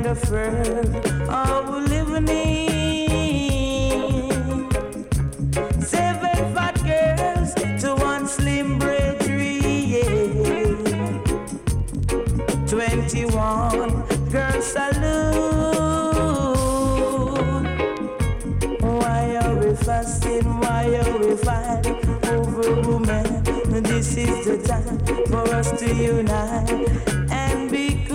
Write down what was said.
afraid of living in. 7 fat girls to one slim bravery, yeah. 21 girls salute. Why are we fasting? Why are we fighting over women? This is the time for us to unite and be